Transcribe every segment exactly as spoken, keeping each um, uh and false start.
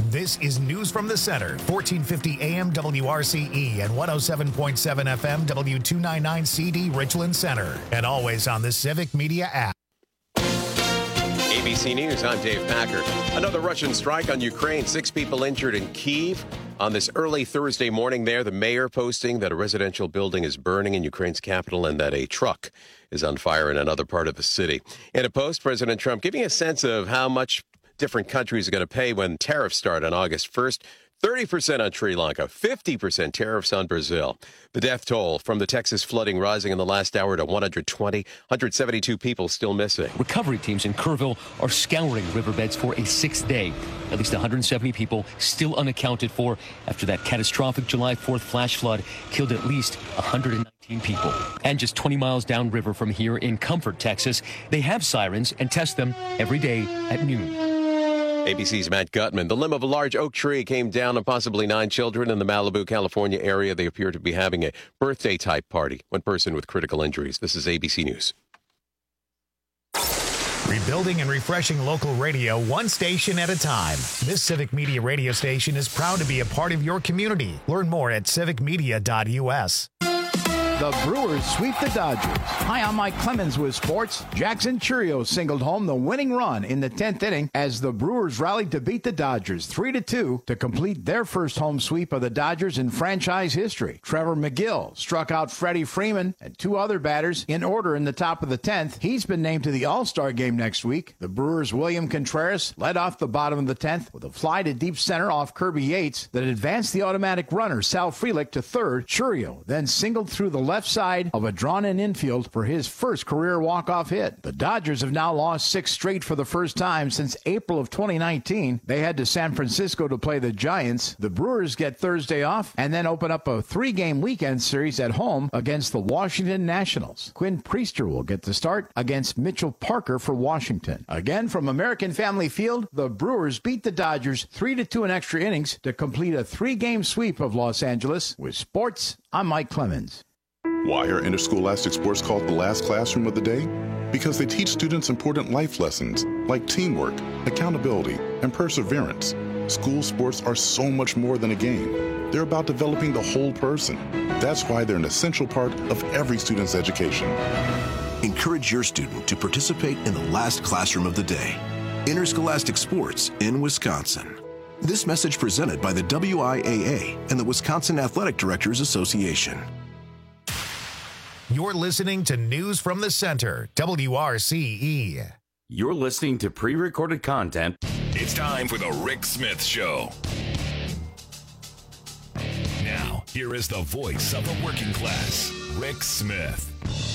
This is News from the Center, fourteen fifty A M W R C E and one oh seven point seven F M W two ninety-nine C D Richland Center. And always on the Civic Media app. A B C News, I'm Dave Packer. Another Russian strike on Ukraine. Six people injured in Kyiv. On this early Thursday morning there, the mayor posting that a residential building is burning in Ukraine's capital and that a truck is on fire in another part of the city. In a post, President Trump giving a sense of how much different countries are going to pay when tariffs start on August first. thirty percent on Sri Lanka, fifty percent tariffs on Brazil. The death toll from the Texas flooding rising in the last hour to one hundred twenty, one hundred seventy-two people still missing. Recovery teams in Kerrville are scouring riverbeds for a sixth day. At least one hundred seventy people still unaccounted for after that catastrophic July fourth flash flood killed at least one hundred nineteen people. And just twenty miles downriver from here in Comfort, Texas, they have sirens and test them every day at noon. A B C's Matt Gutman. The limb of a large oak tree came down on possibly nine children in the Malibu, California area. They appear to be having a birthday-type party. One person with critical injuries. This is A B C News. Rebuilding and refreshing local radio one station at a time. This Civic Media radio station is proud to be a part of your community. Learn more at civic media dot U S. The Brewers sweep the Dodgers. Hi, I'm Mike Clemens with sports. Jackson Chourio singled home the winning run in the tenth inning as the Brewers rallied to beat the Dodgers three to two to complete their first home sweep of the Dodgers in franchise history. Trevor McGill struck out Freddie Freeman and two other batters in order in the top of the tenth. He's been named to the All-Star game next week. The Brewers' William Contreras led off the bottom of the tenth with a fly to deep center off Kirby Yates that advanced the automatic runner Sal Frelick to third. Chourio then singled through the left side of a drawn-in infield for his first career walk-off hit. The Dodgers have now lost six straight for the first time since April of twenty nineteen. They head to San Francisco to play the Giants. The Brewers get Thursday off and then open up a three-game weekend series at home against the Washington Nationals. Quinn Priester will get the start against Mitchell Parker for Washington. Again, from American Family Field, the Brewers beat the Dodgers three to two in extra innings to complete a three-game sweep of Los Angeles. With sports, I'm Mike Clemens. Why are interscholastic sports called the last classroom of the day? Because they teach students important life lessons like teamwork, accountability, and perseverance. School sports are so much more than a game. They're about developing the whole person. That's why they're an essential part of every student's education. Encourage your student to participate in the last classroom of the day. Interscholastic sports in Wisconsin. This message presented by the W I A A and the Wisconsin Athletic Directors Association. You're listening to News from the Center, W R C E. You're listening to pre-recorded content. It's time for the Rick Smith Show. Now, here is the voice of the working class, Rick Smith.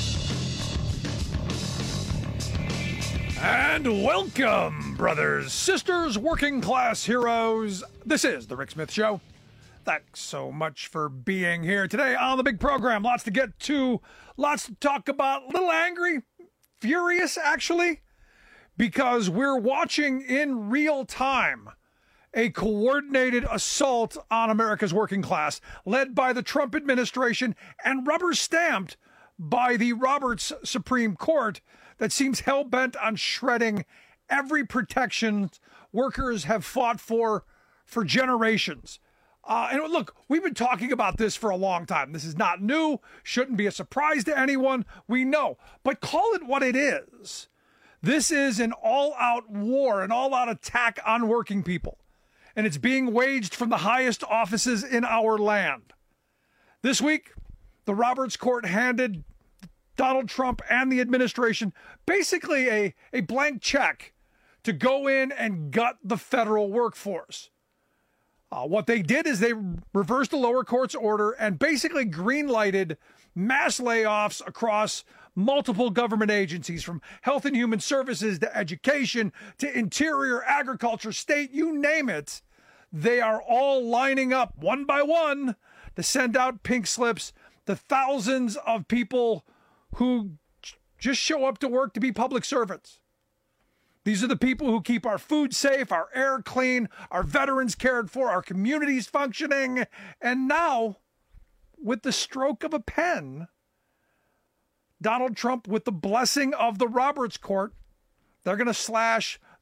And welcome, brothers, sisters, working class heroes. This is the Rick Smith Show. Thanks so much for being here today on the big program. Lots to get to, lots to talk about. A little angry, furious, actually, because we're watching in real time a coordinated assault on America's working class led by the Trump administration and rubber stamped by the Roberts Supreme Court that seems hell-bent on shredding every protection workers have fought for for generations. Uh, and look, we've been talking about this for a long time. This is not new, shouldn't be a surprise to anyone. We know, but call it what it is. This is an all-out war, an all-out attack on working people. And it's being waged from the highest offices in our land. This week, the Roberts Court handed Donald Trump and the administration basically a, a blank check to go in and gut the federal workforce. Uh, what they did is they reversed the lower court's order and basically green-lighted mass layoffs across multiple government agencies, from Health and Human Services to Education to Interior, Agriculture, State, you name it. They are all lining up one by one to send out pink slips to thousands of people who just show up to work to be public servants. These are the people who keep our food safe, our air clean, our veterans cared for, our communities functioning. And now, with the stroke of a pen, Donald Trump, with the blessing of the Roberts Court, they're going to slash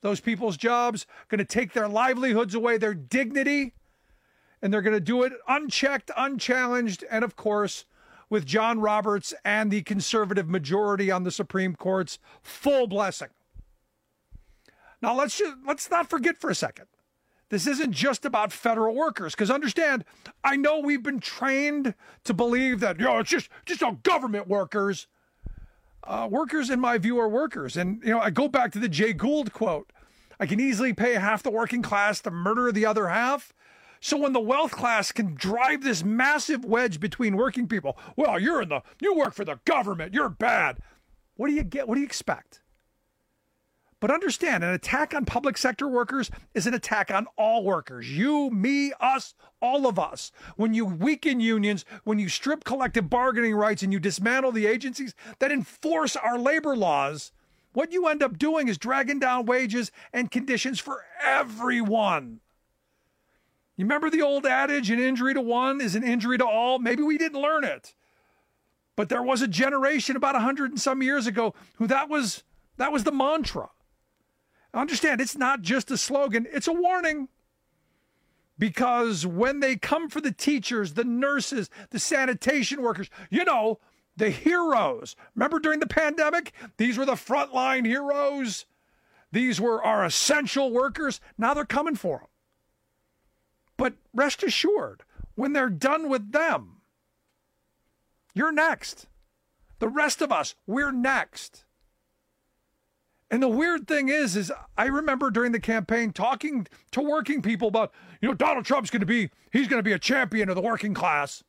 those people's jobs, going to take their livelihoods away, their dignity, and they're going to do it unchecked, unchallenged, and of course, with John Roberts and the conservative majority on the Supreme Court's full blessing. Now, let's just, let's not forget for a second. This isn't just about federal workers, because understand, I know we've been trained to believe that, you know, it's just, just all government workers. Uh, workers, in my view, are workers. And, you know, I go back to the Jay Gould quote. I can easily pay half the working class to murder the other half. So when the wealth class can drive this massive wedge between working people, well, you're in the, you work for the government, you're bad. What do you get? What do you expect? But understand, an attack on public sector workers is an attack on all workers. You, me, us, all of us. When you weaken unions, when you strip collective bargaining rights and you dismantle the agencies that enforce our labor laws, what you end up doing is dragging down wages and conditions for everyone. You remember the old adage, an injury to one is an injury to all? Maybe we didn't learn it. But there was a generation about a hundred and some years ago who that was that was the mantra. Understand, it's not just a slogan, it's a warning. Because when they come for the teachers, the nurses, the sanitation workers, you know, the heroes. Remember during the pandemic? These were the frontline heroes. These were our essential workers. Now they're coming for them. But rest assured, when they're done with them, you're next. The rest of us, we're next. And the weird thing is, is I remember during the campaign talking to working people about, you know, Donald Trump's going to be, he's going to be a champion of the working class.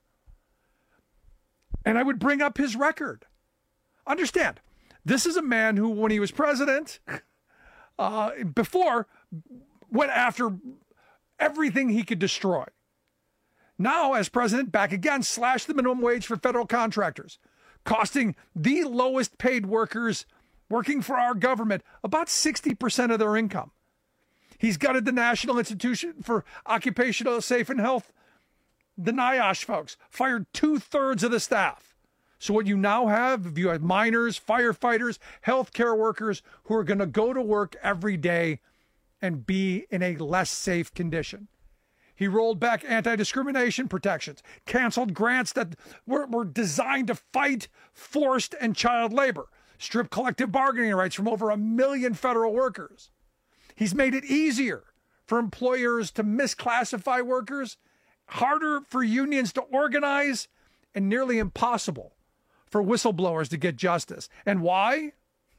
And I would bring up his record. Understand, this is a man who, when he was president, uh, before, went after everything he could destroy. Now, as president, back again, slashed the minimum wage for federal contractors, costing the lowest paid workers working for our government about sixty percent of their income. He's gutted the National Institution for Occupational Safe and Health, the NIOSH folks, fired two-thirds of the staff. So what you now have, if you have miners, firefighters, healthcare workers who are going to go to work every day and be in a less safe condition. He rolled back anti-discrimination protections, canceled grants that were, were designed to fight forced and child labor, stripped collective bargaining rights from over a million federal workers. He's made it easier for employers to misclassify workers, harder for unions to organize, and nearly impossible for whistleblowers to get justice. And why?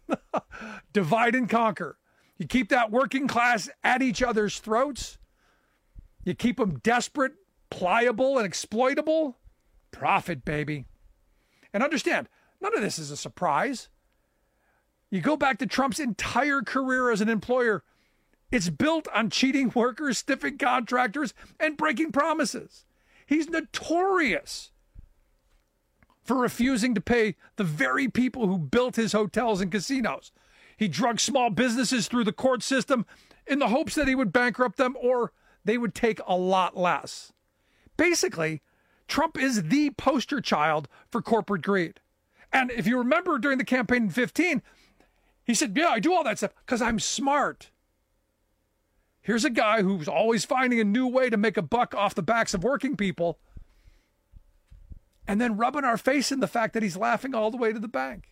Divide and conquer. You keep that working class at each other's throats. You keep them desperate, pliable, and exploitable. Profit, baby. And understand, none of this is a surprise. You go back to Trump's entire career as an employer. It's built on cheating workers, stiffing contractors, and breaking promises. He's notorious for refusing to pay the very people who built his hotels and casinos. He drugged small businesses through the court system in the hopes that he would bankrupt them or they would take a lot less. Basically, Trump is the poster child for corporate greed. And if you remember during the campaign in fifteen, he said, yeah, I do all that stuff because I'm smart. Here's a guy who's always finding a new way to make a buck off the backs of working people and then rubbing our face in the fact that he's laughing all the way to the bank.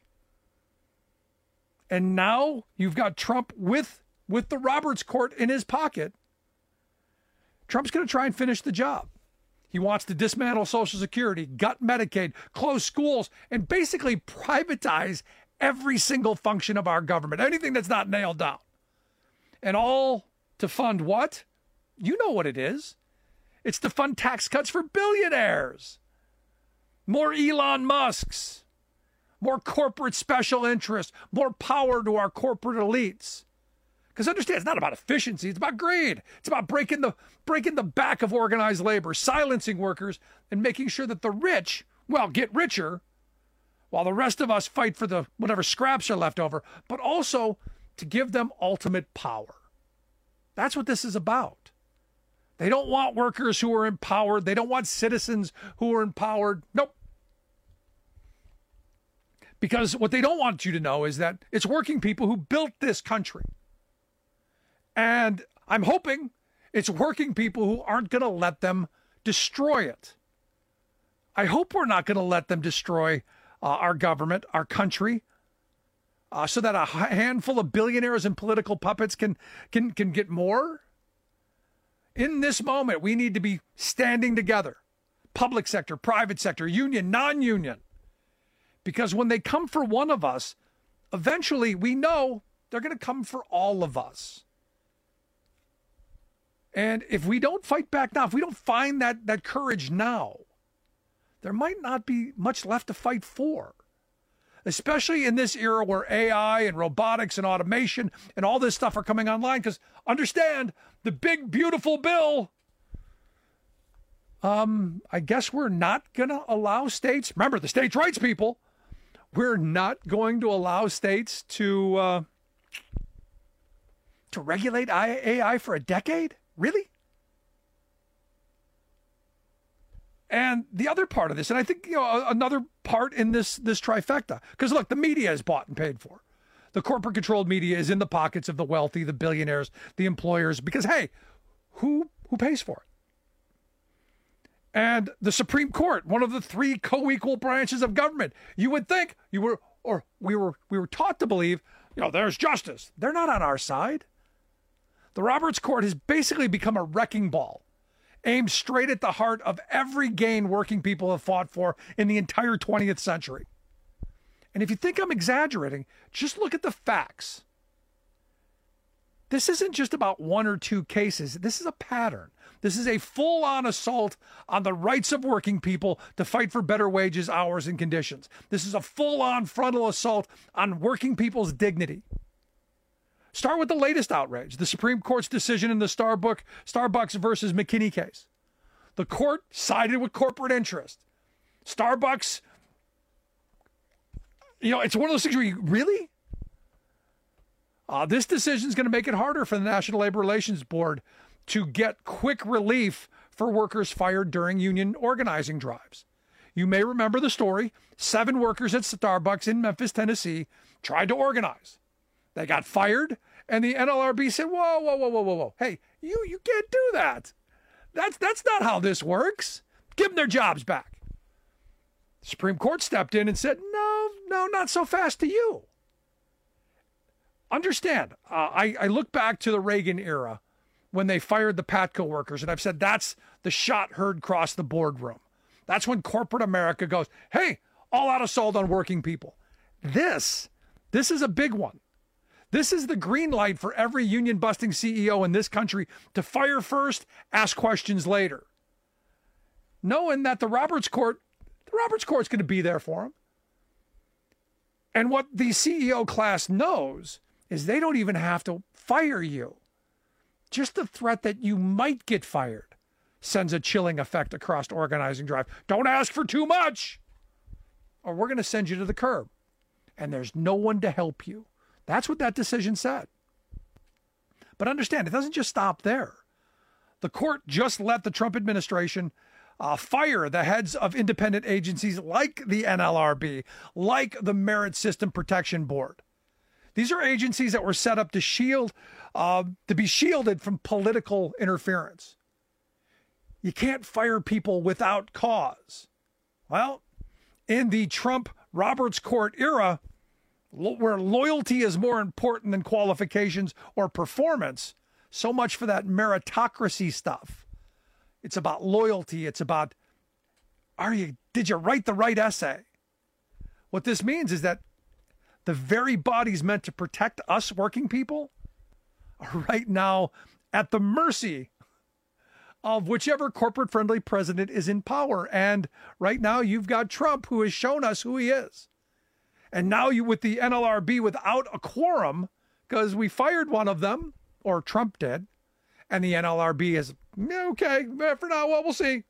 And now you've got Trump with, with the Roberts Court in his pocket. Trump's going to try and finish the job. He wants to dismantle Social Security, gut Medicaid, close schools, and basically privatize every single function of our government, anything that's not nailed down. And all to fund what? You know what it is. It's to fund tax cuts for billionaires. More Elon Musks. More corporate special interests. More power to our corporate elites. Because understand, it's not about efficiency, it's about greed. It's about breaking the breaking the back of organized labor, silencing workers, and making sure that the rich, well, get richer, while the rest of us fight for the whatever scraps are left over, but also to give them ultimate power. That's what this is about. They don't want workers who are empowered. They don't want citizens who are empowered. Nope. Because what they don't want you to know is that it's working people who built this country. And I'm hoping it's working people who aren't going to let them destroy it. I hope we're not going to let them destroy uh, our government, our country, uh, so that a handful of billionaires and political puppets can can can get more. In this moment, we need to be standing together. Public sector, private sector, union, non-union. Because when they come for one of us, eventually we know they're going to come for all of us. And if we don't fight back now, if we don't find that, that courage now, there might not be much left to fight for. Especially in this era where A I and robotics and automation and all this stuff are coming online. Because understand, the big, beautiful bill, um, I guess we're not going to allow states, remember the states' rights people, we're not going to allow states to uh, to regulate A I for a decade? Really? And the other part of this, and I think, you know, another part in this this trifecta, because look, the media is bought and paid for. The corporate controlled media is in the pockets of the wealthy, the billionaires, the employers, because hey, who who pays for it? And the Supreme Court, one of the three co-equal branches of government, you would think you were, or we were we were taught to believe, you know, there's justice. They're not on our side. The Roberts Court has basically become a wrecking ball, aimed straight at the heart of every gain working people have fought for in the entire twentieth century. And if you think I'm exaggerating, just look at the facts. This isn't just about one or two cases. This is a pattern. This is a full-on assault on the rights of working people to fight for better wages, hours, and conditions. This is a full-on frontal assault on working people's dignity. Start with the latest outrage, the Supreme Court's decision in the Starbucks, Starbucks versus McKinney case. The court sided with corporate interest. Starbucks, you know, it's one of those things where you, really? Uh, this decision is going to make it harder for the National Labor Relations Board to get quick relief for workers fired during union organizing drives. You may remember the story. Seven workers at Starbucks in Memphis, Tennessee, tried to organize. They got fired, and the N L R B said, whoa, whoa, whoa, whoa, whoa, whoa. Hey, you, you can't do that. That's, that's not how this works. Give them their jobs back. The Supreme Court stepped in and said, no, no, not so fast to you. Understand, uh, I, I look back to the Reagan era when they fired the Patco workers, and I've said that's the shot heard across the boardroom. That's when corporate America goes, hey, all out assault on working people. This, this is a big one. This is the green light for every union-busting C E O in this country to fire first, ask questions later. Knowing that the Roberts Court, the Roberts Court's going to be there for them. And what the C E O class knows is they don't even have to fire you. Just the threat that you might get fired sends a chilling effect across organizing drive. Don't ask for too much, or we're going to send you to the curb. And there's no one to help you. That's what that decision said. But understand, it doesn't just stop there. The court just let the Trump administration uh, fire the heads of independent agencies like the N L R B, like the Merit System Protection Board. These are agencies that were set up to shield, uh, to be shielded from political interference. You can't fire people without cause. Well, in the Trump Roberts Court era, where loyalty is more important than qualifications or performance, so much for that meritocracy stuff. It's about loyalty. It's about, are you, did you write the right essay? What this means is that the very bodies meant to protect us working people are right now at the mercy of whichever corporate-friendly president is in power. And right now you've got Trump, who has shown us who he is. And now you with the N L R B without a quorum, because we fired one of them, or Trump did, and the N L R B is, okay, for now, well, we'll see.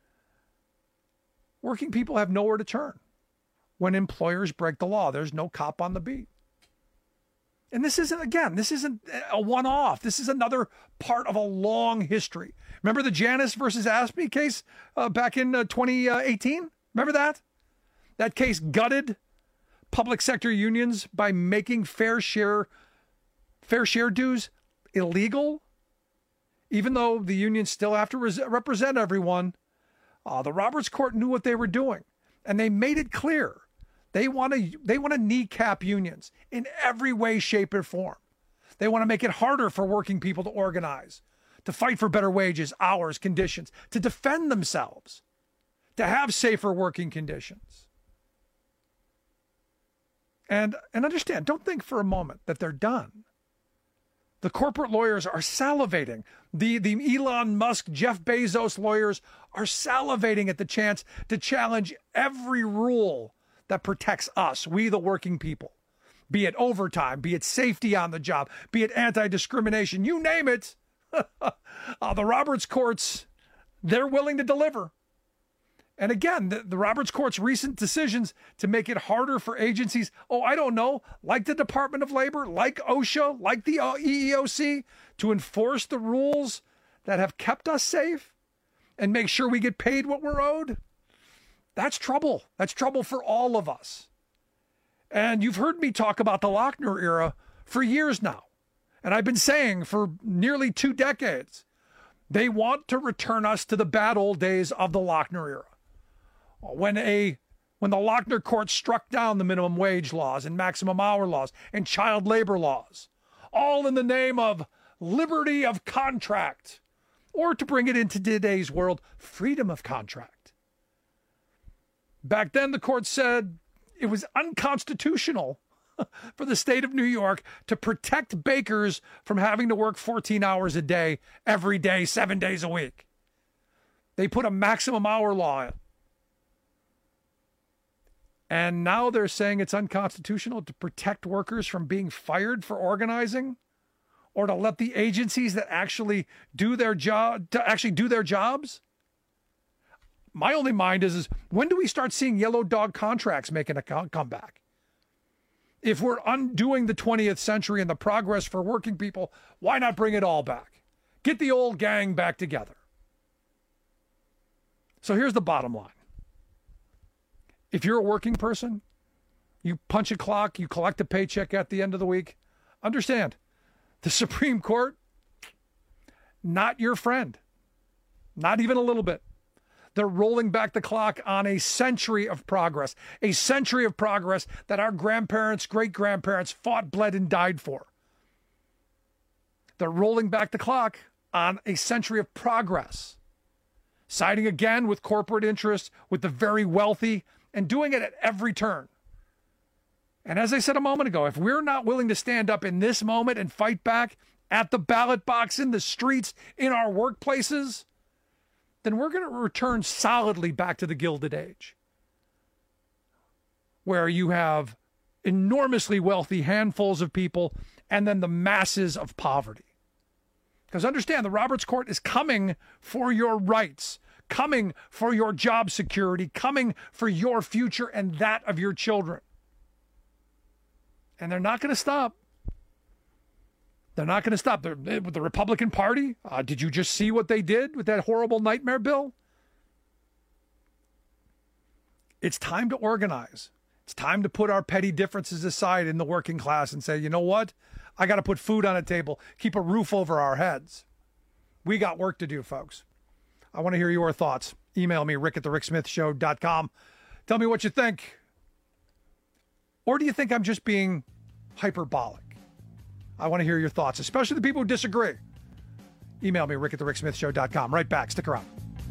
Working people have nowhere to turn. When employers break the law, there's no cop on the beat. And this isn't, again, this isn't a one-off. This is another part of a long history. Remember the Janus versus Aspie case uh, back in uh, twenty eighteen? Remember that? That case gutted public sector unions by making fair share, fair share dues illegal, even though the unions still have to res- represent everyone. Uh, the Roberts Court knew what they were doing, and they made it clear. They want to they want to kneecap unions in every way, shape, or form. They want to make it harder for working people to organize, to fight for better wages, hours, conditions, to defend themselves, to have safer working conditions. And, and understand, don't think for a moment that they're done. The corporate lawyers are salivating. The, the Elon Musk, Jeff Bezos lawyers are salivating at the chance to challenge every rule that protects us, we the working people. Be it overtime, be it safety on the job, be it anti-discrimination, you name it. uh, the Roberts Courts, they're willing to deliver. And again, the, the Roberts Court's recent decisions to make it harder for agencies, oh, I don't know, like the Department of Labor, like OSHA, like the E E O C, to enforce the rules that have kept us safe and make sure we get paid what we're owed. That's trouble. That's trouble for all of us. And you've heard me talk about the Lochner era for years now. And I've been saying for nearly two decades, they want to return us to the bad old days of the Lochner era. When a when the Lochner court struck down the minimum wage laws and maximum hour laws and child labor laws, all in the name of liberty of contract, or to bring it into today's world, freedom of contract. Back then, the court said it was unconstitutional for the state of New York to protect bakers from having to work fourteen hours a day, every day, seven days a week. They put a maximum hour law in. And now they're saying it's unconstitutional to protect workers from being fired for organizing, or to let the agencies that actually do their job to actually do their jobs. My only mind is, is when do we start seeing yellow dog contracts making a comeback? If we're undoing the twentieth century and the progress for working people, why not bring it all back? Get the old gang back together. So here's the bottom line. If you're a working person, you punch a clock, you collect a paycheck at the end of the week, understand, the Supreme Court, not your friend. Not even a little bit. They're rolling back the clock on a century of progress, a century of progress that our grandparents, great-grandparents fought, bled, and died for. They're rolling back the clock on a century of progress, siding again with corporate interests, with the very wealthy, and doing it at every turn. And as I said a moment ago, if we're not willing to stand up in this moment and fight back at the ballot box, in the streets, in our workplaces, then we're going to return solidly back to the Gilded Age, where you have enormously wealthy handfuls of people and then the masses of poverty. Because understand, the Roberts Court is coming for your rights, coming for your job security, coming for your future and that of your children. And they're not going to stop. They're not going to stop. They're, with the Republican Party, uh, did you just see what they did with that horrible nightmare bill? It's time to organize. It's time to put our petty differences aside in the working class and say, you know what? I got to put food on a table, keep a roof over our heads. We got work to do, folks. I want to hear your thoughts. Email me, rick at the rick smith show dot com. Tell me what you think. Or do you think I'm just being hyperbolic? I want to hear your thoughts, especially the people who disagree. Email me, rick at the rick smith show dot com. Right back. Stick around.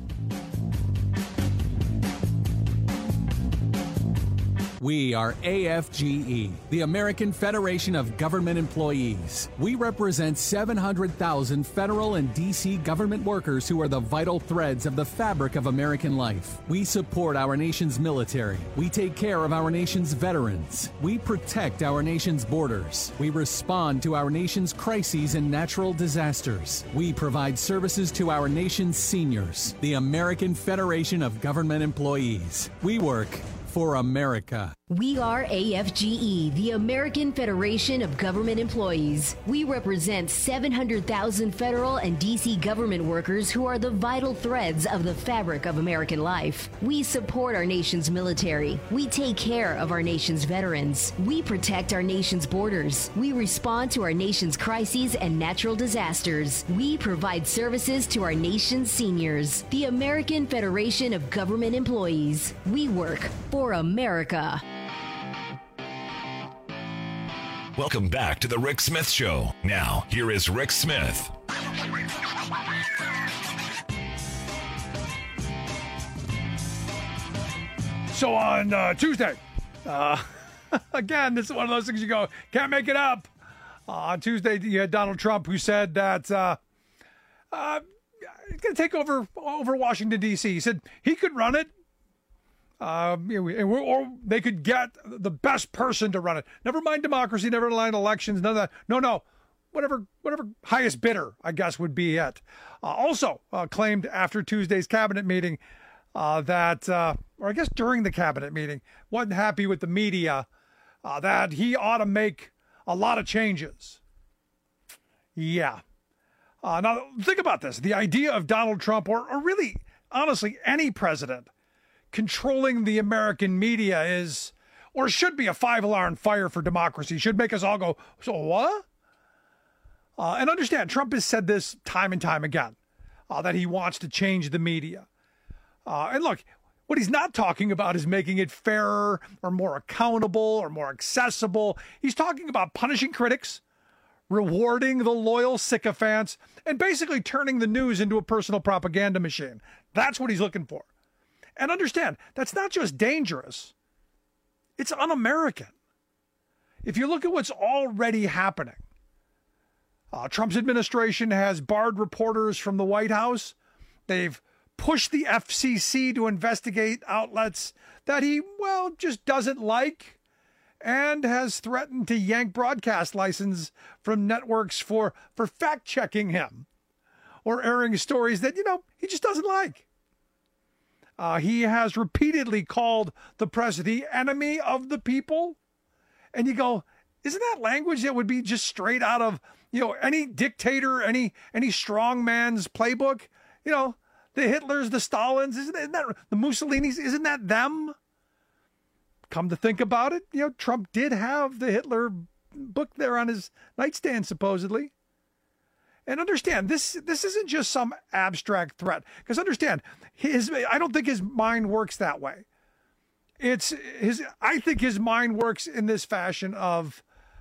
We are A F G E, the American Federation of Government Employees. We represent seven hundred thousand federal and D C government workers who are the vital threads of the fabric of American life. We support our nation's military. We take care of our nation's veterans. We protect our nation's borders. We respond to our nation's crises and natural disasters. We provide services to our nation's seniors. The American Federation of Government Employees. We work for America. We are A F G E, the American Federation of Government Employees. We represent seven hundred thousand federal and D C government workers who are the vital threads of the fabric of American life. We support our nation's military. We take care of our nation's veterans. We protect our nation's borders. We respond to our nation's crises and natural disasters. We provide services to our nation's seniors. The American Federation of Government Employees. We work for America. Welcome back to the Rick Smith Show. Now, here is Rick Smith. So on uh, Tuesday, uh, again, this is one of those things you go, can't make it up. Uh, on Tuesday, you had Donald Trump who said that uh, uh, he's going to take over over Washington, D C. He said he could run it. Uh, or they could get the best person to run it. Never mind democracy, never mind elections, none of that. No, no. Whatever whatever highest bidder, I guess, would be it. Uh, also uh, claimed after Tuesday's cabinet meeting uh, that, uh, or I guess during the cabinet meeting, wasn't happy with the media, uh, that he ought to make a lot of changes. Yeah. Uh, now, think about this. The idea of Donald Trump, or, or really, honestly, any president, controlling the American media is, or should be, a five-alarm fire for democracy. Should make us all go, so what? Uh, and understand, Trump has said this time and time again, uh, that he wants to change the media. Uh, and look, what he's not talking about is making it fairer or more accountable or more accessible. He's talking about punishing critics, rewarding the loyal sycophants, and basically turning the news into a personal propaganda machine. That's what he's looking for. And understand, that's not just dangerous, it's un-American. If you look at what's already happening, uh, Trump's administration has barred reporters from the White House. They've pushed the F C C to investigate outlets that he, well, just doesn't like, and has threatened to yank broadcast license from networks for, for fact-checking him or airing stories that, you know, he just doesn't like. Uh, he has repeatedly called the press the enemy of the people. And you go, isn't that language that would be just straight out of, you know, any dictator, any any strong man's playbook? You know, the Hitlers, the Stalins, isn't, isn't that the Mussolinis? Isn't that them? Come to think about it, you know, Trump did have the Hitler book there on his nightstand, supposedly. And understand, this this isn't just some abstract threat. Because understand, his I don't think his mind works that way. It's his I think his mind works in this fashion of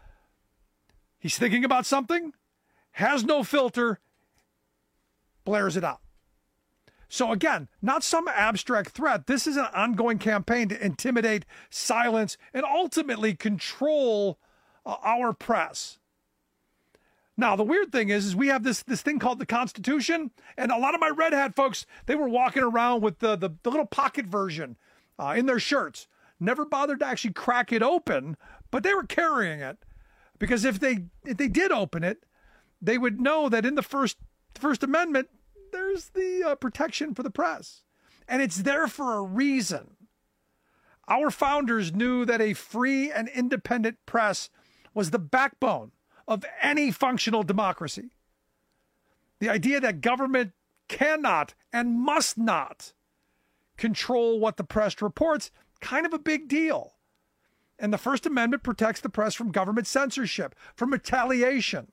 he's thinking about something, has no filter, blares it out. So again, not some abstract threat. This is an ongoing campaign to intimidate, silence, and ultimately control uh, our press. Now, the weird thing is, is we have this this thing called the Constitution, and a lot of my Red Hat folks, they were walking around with the, the, the little pocket version uh, in their shirts. Never bothered to actually crack it open, but they were carrying it. Because if they if they did open it, they would know that in the First, First Amendment, there's the uh, protection for the press. And it's there for a reason. Our founders knew that a free and independent press was the backbone of any functional democracy. The idea that government cannot and must not control what the press reports, kind of a big deal. And the First Amendment protects the press from government censorship, from retaliation,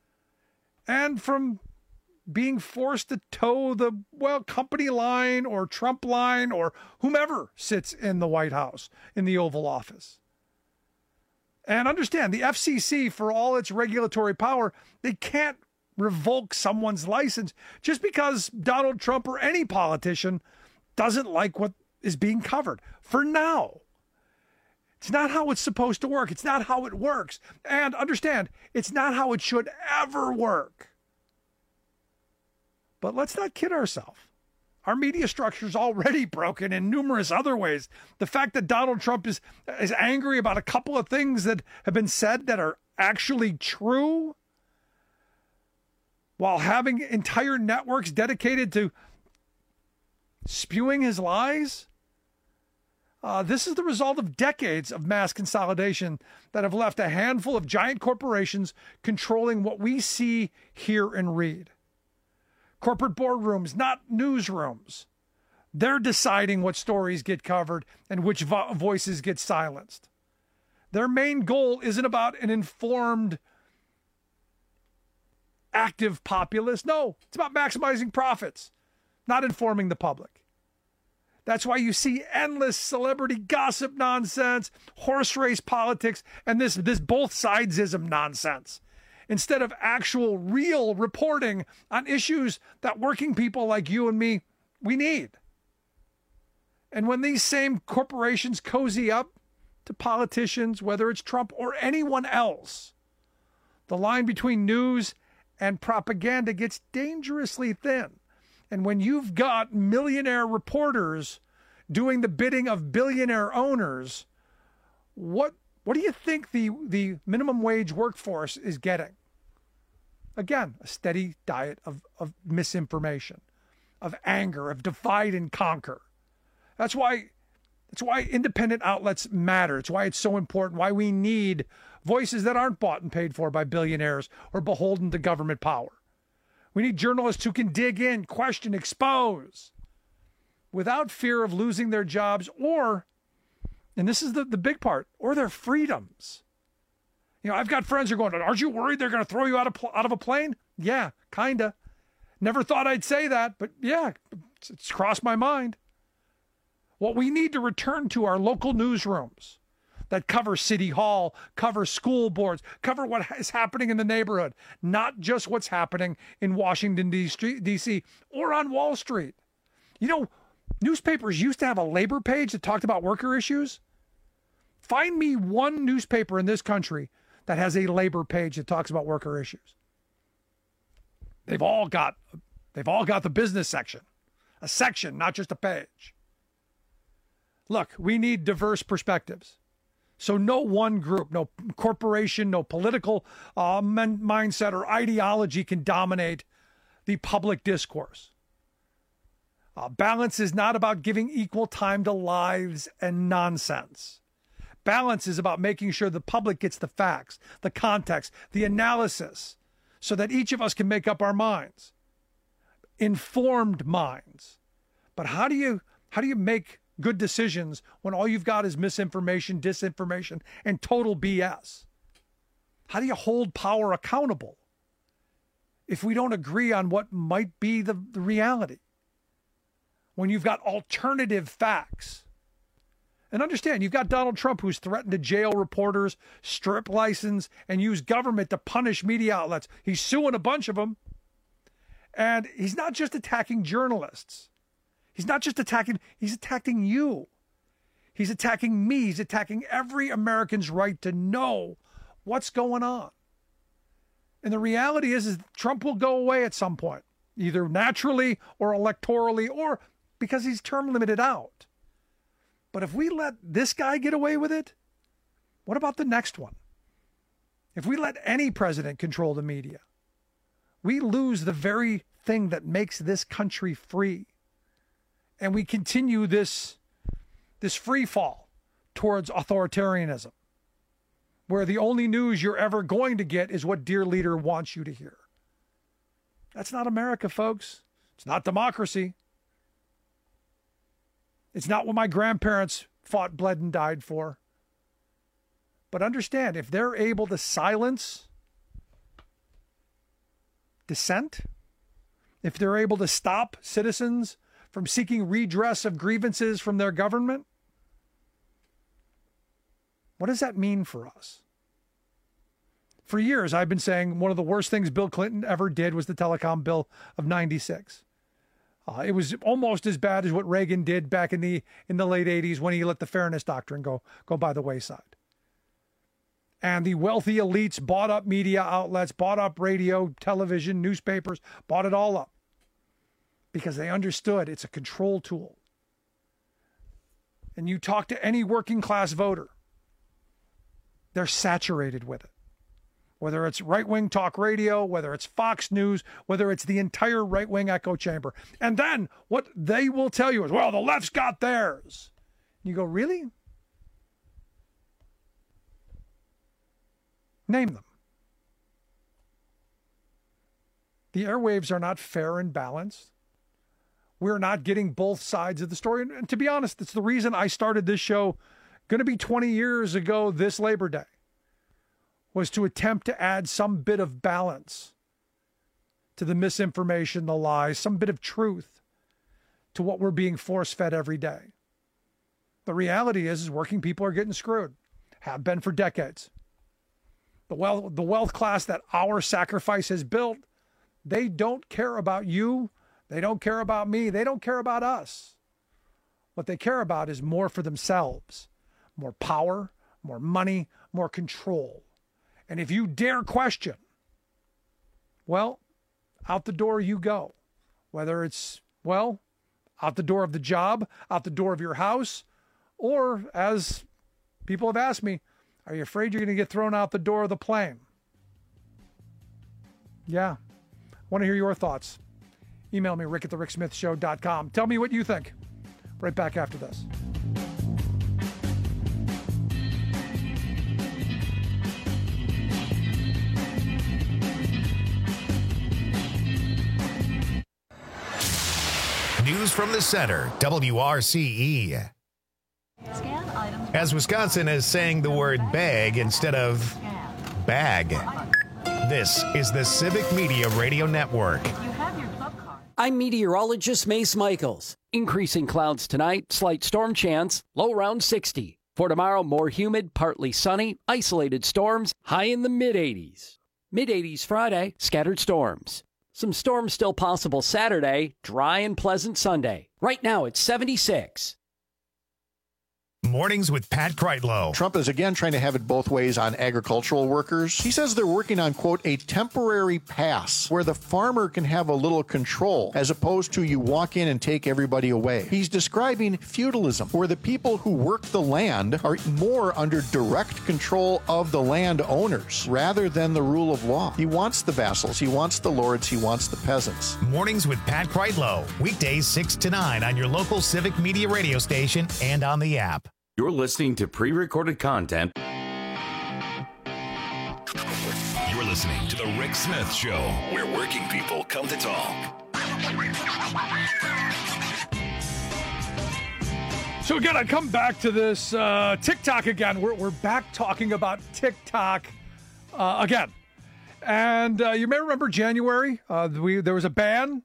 and from being forced to toe the, well, company line or Trump line or whomever sits in the White House, in the Oval Office. And understand, the F C C, for all its regulatory power, they can't revoke someone's license just because Donald Trump or any politician doesn't like what is being covered. For now. It's not how it's supposed to work. It's not how it works. And understand, it's not how it should ever work. But let's not kid ourselves. Our media structure is already broken in numerous other ways. The fact that Donald Trump is, is angry about a couple of things that have been said that are actually true, while having entire networks dedicated to spewing his lies, Uh, this is the result of decades of mass consolidation that have left a handful of giant corporations controlling what we see, hear, and read. Corporate boardrooms, not newsrooms. They're deciding what stories get covered and which vo- voices get silenced. Their main goal isn't about an informed, active populace. No, it's about maximizing profits, not informing the public. That's why you see endless celebrity gossip nonsense, horse race politics, and this, this both sidesism nonsense, instead of actual, real reporting on issues that working people like you and me, we need. And when these same corporations cozy up to politicians, whether it's Trump or anyone else, the line between news and propaganda gets dangerously thin. And when you've got millionaire reporters doing the bidding of billionaire owners, what what do you think the, the minimum wage workforce is getting? Again, a steady diet of, of misinformation, of anger, of divide and conquer. That's why that's why independent outlets matter. It's why it's so important, why we need voices that aren't bought and paid for by billionaires or beholden to government power. We need journalists who can dig in, question, expose, without fear of losing their jobs or, and this is the, the big part, or their freedoms. You know, I've got friends who are going, aren't you worried they're going to throw you out of, out of a plane? Yeah, kind of. Never thought I'd say that, but yeah, it's, it's crossed my mind. What we need to return to are local newsrooms that cover City Hall, cover school boards, cover what is happening in the neighborhood, not just what's happening in Washington, D C or on Wall Street. You know, newspapers used to have a labor page that talked about worker issues. Find me one newspaper in this country that has a labor page that talks about worker issues. They've all got, they've all got the business section, a section, not just a page. Look, we need diverse perspectives. So no one group, no corporation, no political uh, men- mindset or ideology can dominate the public discourse. Uh, balance is not about giving equal time to lies and nonsense. Balance is about making sure the public gets the facts, the context, the analysis, so that each of us can make up our minds. Informed minds. But how do you how do you make good decisions when all you've got is misinformation, disinformation, and total B S? How do you hold power accountable if we don't agree on what might be the, the reality? When you've got alternative facts. And understand, you've got Donald Trump who's threatened to jail reporters, strip license, and use government to punish media outlets. He's suing a bunch of them. And he's not just attacking journalists. He's not just attacking, he's attacking you. He's attacking me. He's attacking every American's right to know what's going on. And the reality is, is Trump will go away at some point, either naturally or electorally or because he's term limited out. But if we let this guy get away with it, what about the next one? If we let any president control the media, we lose the very thing that makes this country free. And we continue this, this free fall towards authoritarianism, where the only news you're ever going to get is what dear leader wants you to hear. That's not America, folks. It's not democracy. It's not what my grandparents fought, bled, and died for. But understand, if they're able to silence dissent, if they're able to stop citizens from seeking redress of grievances from their government, what does that mean for us? For years, I've been saying one of the worst things Bill Clinton ever did was the telecom bill of ninety-six. Uh, it was almost as bad as what Reagan did back in the in the late eighties when he let the fairness doctrine go, go by the wayside. And the wealthy elites bought up media outlets, bought up radio, television, newspapers, bought it all up because they understood it's a control tool. And you talk to any working class voter, they're saturated with it. Whether it's right-wing talk radio, whether it's Fox News, whether it's the entire right-wing echo chamber. And then what they will tell you is, well, the left's got theirs. You go, really? Name them. The airwaves are not fair and balanced. We're not getting both sides of the story. And to be honest, it's the reason I started this show, going to be twenty years ago this Labor Day, was to attempt to add some bit of balance to the misinformation, the lies, some bit of truth to what we're being force-fed every day. The reality is, is working people are getting screwed, have been for decades. The wealth, the wealth class that our sacrifice has built, they don't care about you. They don't care about me. They don't care about us. What they care about is more for themselves, more power, more money, more control. And if you dare question, well, out the door you go. Whether it's, well, out the door of the job, out the door of your house, or as people have asked me, are you afraid you're going to get thrown out the door of the plane? Yeah. I want to hear your thoughts. Email me, rick at the rick smith show dot com. Tell me what you think. Right back after this. News from the center, W R C E. As Wisconsin is saying the word bag instead of bag. This is the Civic Media Radio Network. I'm meteorologist Mace Michaels. Increasing clouds tonight, slight storm chance, low around sixty. For tomorrow, more humid, partly sunny, isolated storms, high in the mid-eighties. mid-eighties Friday, scattered storms. Some storms still possible Saturday, dry and pleasant Sunday. Right now, it's seventy-six. Mornings with Pat Kreitlow. Trump is again trying to have it both ways on agricultural workers. He says they're working on, quote, a temporary pass where the farmer can have a little control as opposed to you walk in and take everybody away. He's describing feudalism, where the people who work the land are more under direct control of the landowners rather than the rule of law. He wants the vassals, he wants the lords, he wants the peasants. Mornings with Pat Kreitlow. Weekdays six to nine on your local Civic Media radio station and on the app. You're listening to pre-recorded content. You're listening to The Rick Smith Show, where working people come to talk. So again, I come back to this uh, TikTok again. We're, we're back talking about TikTok uh, again. And uh, you may remember January, uh, we there was a ban.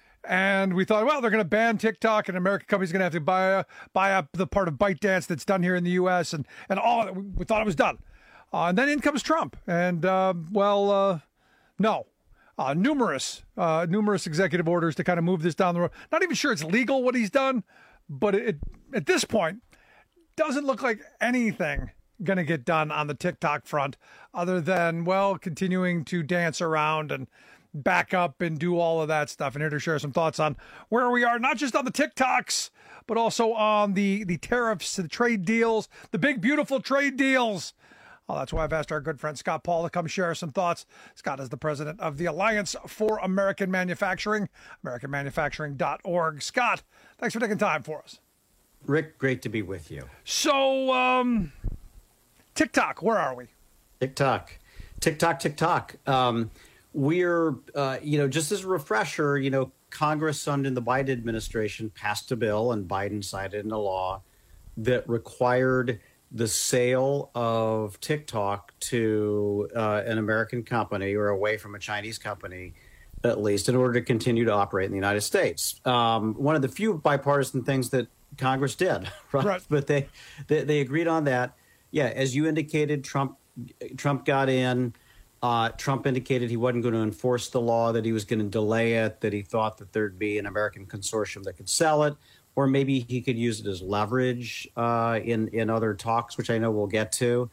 And we thought, well, they're going to ban TikTok, and American companies going to have to buy uh, buy up the part of ByteDance that's done here in the U S and and all. We thought it was done, uh, and then in comes Trump, and uh, well, uh, no, uh, numerous uh, numerous executive orders to kind of move this down the road. Not even sure it's legal what he's done, but it, at this point doesn't look like anything going to get done on the TikTok front, other than well continuing to dance around and back up and do all of that stuff. And here to share some thoughts on where we are, not just on the TikToks, but also on the, the tariffs, the trade deals, the big, beautiful trade deals. Oh, that's why I've asked our good friend Scott Paul to come share some thoughts. Scott is the president of the Alliance for American Manufacturing, american manufacturing dot org. Scott, thanks for taking time for us. Rick, great to be with you. So, um, TikTok, where are we? TikTok, TikTok, TikTok. Um, We're, uh, you know, just as a refresher, you know, Congress under the Biden administration passed a bill and Biden signed into law that required the sale of TikTok to uh, an American company or away from a Chinese company, at least, in order to continue to operate in the United States. Um, one of the few bipartisan things that Congress did, right? right. But they, they they agreed on that. Yeah, as you indicated, Trump Trump got in. Uh, Trump indicated he wasn't going to enforce the law, that he was going to delay it, that he thought that there'd be an American consortium that could sell it, or maybe he could use it as leverage uh, in, in other talks, which I know we'll get to.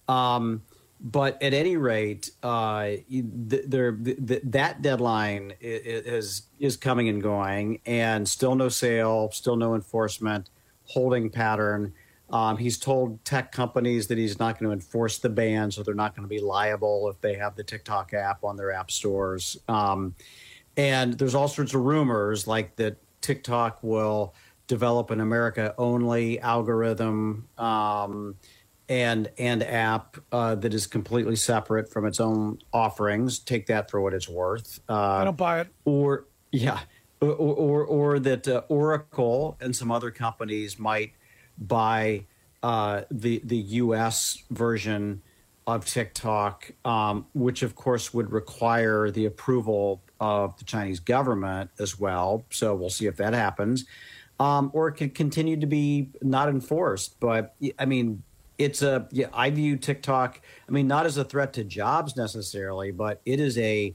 Um, but at any rate, uh, th- there, th- that deadline is, is coming and going, and still no sale, still no enforcement, holding pattern. Um, he's told tech companies that he's not going to enforce the ban, so they're not going to be liable if they have the TikTok app on their app stores. Um, and there's all sorts of rumors like that TikTok will develop an America-only algorithm um, and and app uh, that is completely separate from its own offerings. Take that for what it's worth. Uh, I don't buy it. Or yeah, or or, or that uh, Oracle and some other companies might buy uh, the the U S version of TikTok, um, which of course would require the approval of the Chinese government as well. So we'll see if that happens. Um, or it could continue to be not enforced. But I mean, it's a, yeah, I view TikTok, I mean, not as a threat to jobs necessarily, but it is a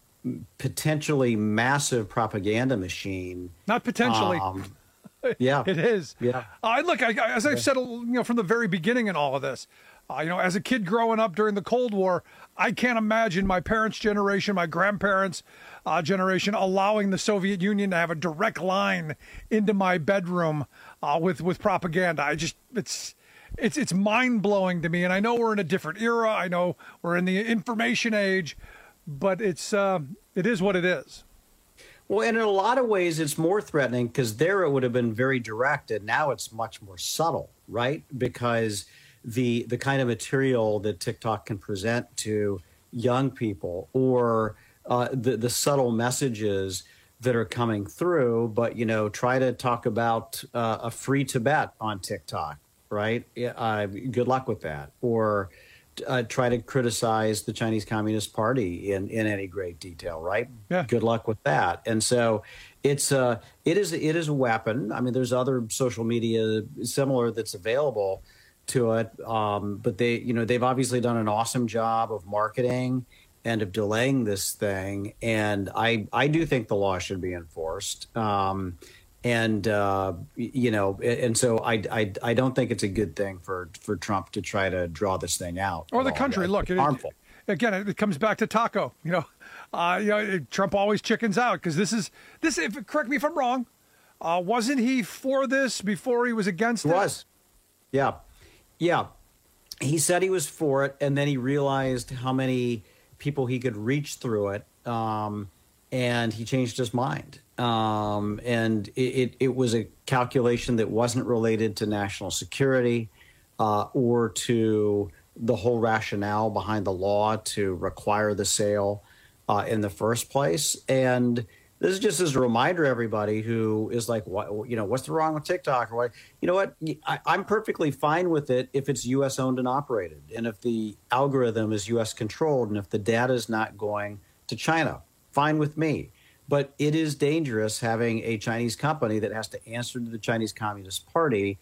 potentially massive propaganda machine. Not potentially. Um, yeah. It is. Yeah. I look, I, as I've said, you know, from the very beginning in all of this, uh, you know, as a kid growing up during the Cold War, I can't imagine my parents' generation, my grandparents' uh, generation, allowing the Soviet Union to have a direct line into my bedroom uh, with with propaganda. I just, it's, it's, it's mind blowing to me. And I know we're in a different era. I know we're in the information age, but it's, uh, it is what it is. Well, and in a lot of ways, it's more threatening because there it would have been very direct, and now it's much more subtle, right? Because the the kind of material that TikTok can present to young people, or uh, the the subtle messages that are coming through. But you know, try to talk about uh, a free Tibet on TikTok, right? Uh, good luck with that. Or Uh, try to criticize the Chinese Communist Party in, in any great detail, right? Yeah. Good luck with that. And so it's uh, it is it is a weapon. I mean, there's other social media similar that's available to it, um, but they you know they've obviously done an awesome job of marketing and of delaying this thing. And I I do think the law should be enforced. Um, And, uh, you know, and so I, I, I don't think it's a good thing for, for Trump to try to draw this thing out. Or the country. Look, it, harmful. Again, it comes back to Taco. You know, uh, you know, Trump always chickens out because this is this. If correct me if I'm wrong, uh, wasn't he for this before he was against it? He was. Yeah, yeah. He said he was for it, and then he realized how many people he could reach through it, um, and he changed his mind. Um, and it, it, it was a calculation that wasn't related to national security uh, or to the whole rationale behind the law to require the sale uh, in the first place. And this is just as a reminder to everybody who is like, what, you know, what's the wrong with TikTok? Or what? You know what? I, I'm perfectly fine with it if it's U S owned and operated, and if the algorithm is U S controlled, and if the data is not going to China. Fine with me. But it is dangerous having a Chinese company that has to answer to the Chinese Communist Party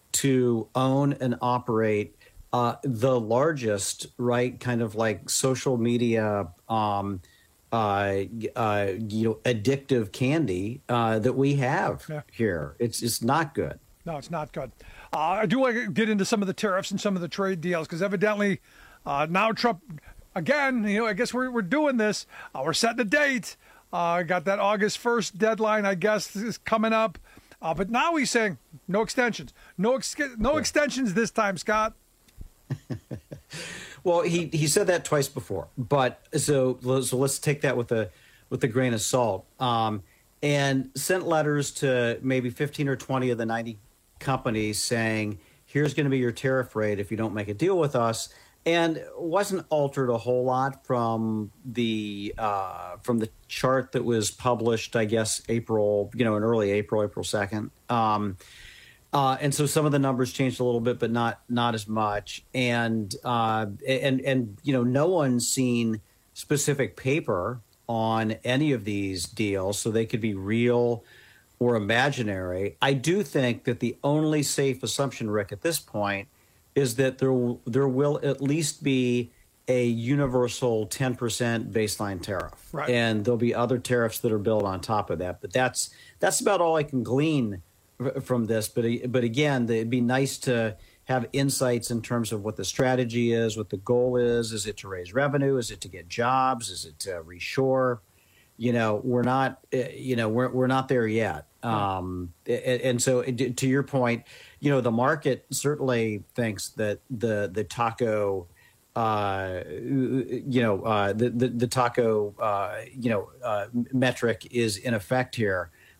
to own and operate uh, the largest, right, kind of like social media, um, uh, uh, you know, addictive candy uh, that we have yeah. here. It's it's not good. No, it's not good. Uh, I do want to get into some of the tariffs and some of the trade deals because evidently uh, now Trump, again, you know, I guess we're we're doing this. Uh, we're setting a date. Uh, got that August first deadline, I guess, is coming up. Uh, but now he's saying no extensions. No ex- no yeah. extensions this time, Scott. Well, he, he said that twice before. But so so let's take that with a with a grain of salt. Um, and sent letters to maybe fifteen or twenty of the ninety companies saying, here's going to be your tariff rate if you don't make a deal with us. And wasn't altered a whole lot from the uh, from the chart that was published, I guess, April, you know, in early April, April second. Um, uh, and so some of the numbers changed a little bit, but not not as much. And uh, and and you know, no one's seen specific paper on any of these deals, so they could be real or imaginary. I do think that the only safe assumption, Rick, at this point, is that there there will at least be a universal ten percent baseline tariff. Right. And there'll be other tariffs that are built on top of that. But that's that's about all I can glean from this. But but again, it'd be nice to have insights in terms of what the strategy is, what the goal is. Is it to raise revenue? Is it to get jobs? Is it to reshore? You know, we're not, you know, we're we're not there yet. Um, and, and so to your point, you know, the market certainly thinks that the the taco, uh, you know, uh, the, the the taco, uh, you know, uh, metric is in effect here.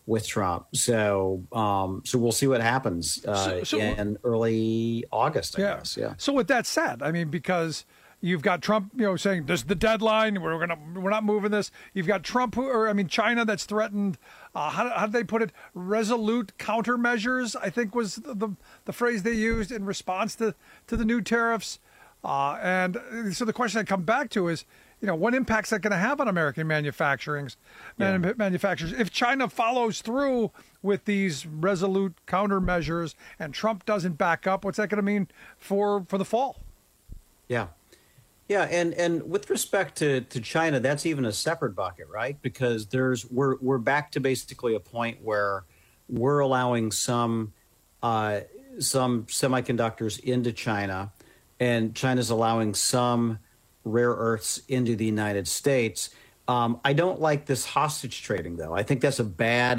with Trump. So, um, so we'll see what happens uh, so, so, in early August, I yeah. guess. Yeah. So with that said, I mean, because you've got Trump, you know, saying this is the deadline. We're gonna, we're not moving this. You've got Trump, who, or I mean, China that's threatened. Uh, how, how did they put it? Resolute countermeasures, I think was the the, the phrase they used in response to to the new tariffs. Uh, and so the question I come back to is, you know, what impact's that going to have on American manufacturing, man, yeah. manufacturers? If China follows through with these resolute countermeasures and Trump doesn't back up, what's that going to mean for, for the fall? Yeah. Yeah. And, and with respect to, to China, that's even a separate bucket, right? Because there's we're we're back to basically a point where we're allowing some uh, some semiconductors into China, and China's allowing some rare earths into the United States. Um, I don't like this hostage trading, though. I think that's a bad,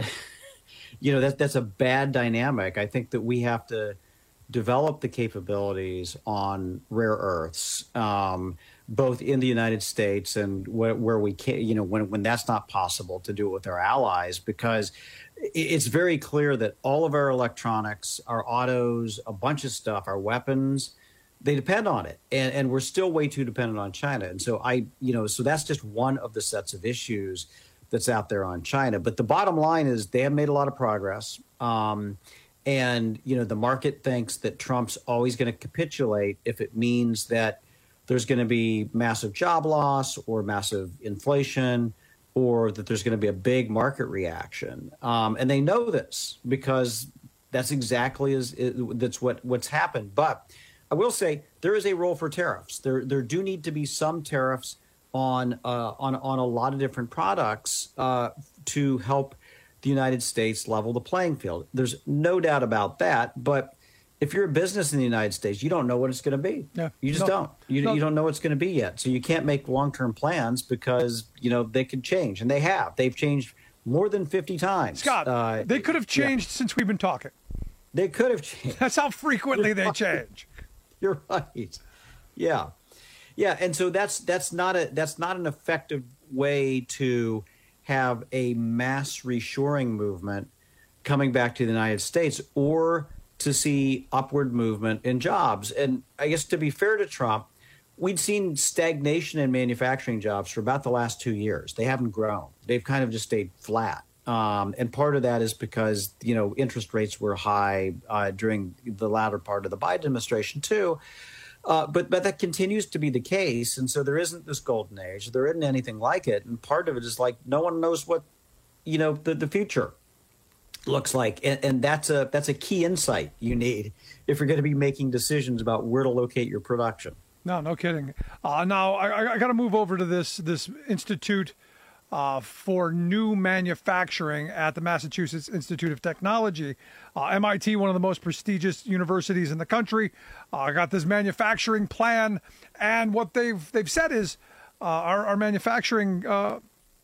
you know, that, that's a bad dynamic. I think that we have to develop the capabilities on rare earths, um, both in the United States and where, where we can, you know, when, when that's not possible, to do it with our allies, because it's very clear that all of our electronics, our autos, a bunch of stuff, our weapons, they depend on it, and and we're still way too dependent on China. And so I, you know, so that's just one of the sets of issues that's out there on China. But the bottom line is they have made a lot of progress, um, and you know, the market thinks that Trump's always going to capitulate if it means that there's going to be massive job loss or massive inflation, or that there's going to be a big market reaction. Um, and they know this because that's exactly as it, that's what what's happened. But I will say there is a role for tariffs. There, there do need to be some tariffs on uh, on on a lot of different products uh, to help the United States level the playing field. There's no doubt about that. But if you're a business in the United States, you don't know what it's going to be. Yeah. You just no, don't. You, no. you don't know what it's going to be yet. So you can't make long-term plans because you know they could change, and they have. They've changed more than fifty times. Scott, uh, they could have changed yeah. since we've been talking. They could have changed. That's how frequently they change. You're right. Yeah. Yeah. And so that's that's not a that's not an effective way to have a mass reshoring movement coming back to the United States, or to see upward movement in jobs. And I guess to be fair to Trump, we'd seen stagnation in manufacturing jobs for about the last two years. They haven't grown. They've kind of just stayed flat. Um, and part of that is because, you know, interest rates were high uh, during the latter part of the Biden administration, too. Uh, but but that continues to be the case. And so there isn't this golden age. There isn't anything like it. And part of it is like no one knows what, you know, the, the future looks like. And, and that's a that's a key insight you need if you're going to be making decisions about where to locate your production. No, no kidding. Uh, now, I, I got to move over to this this institute Uh, for new manufacturing at the Massachusetts Institute of Technology. Uh, M I T, one of the most prestigious universities in the country, uh, got this manufacturing plan, and what they've they've said is uh, our, our manufacturing, uh,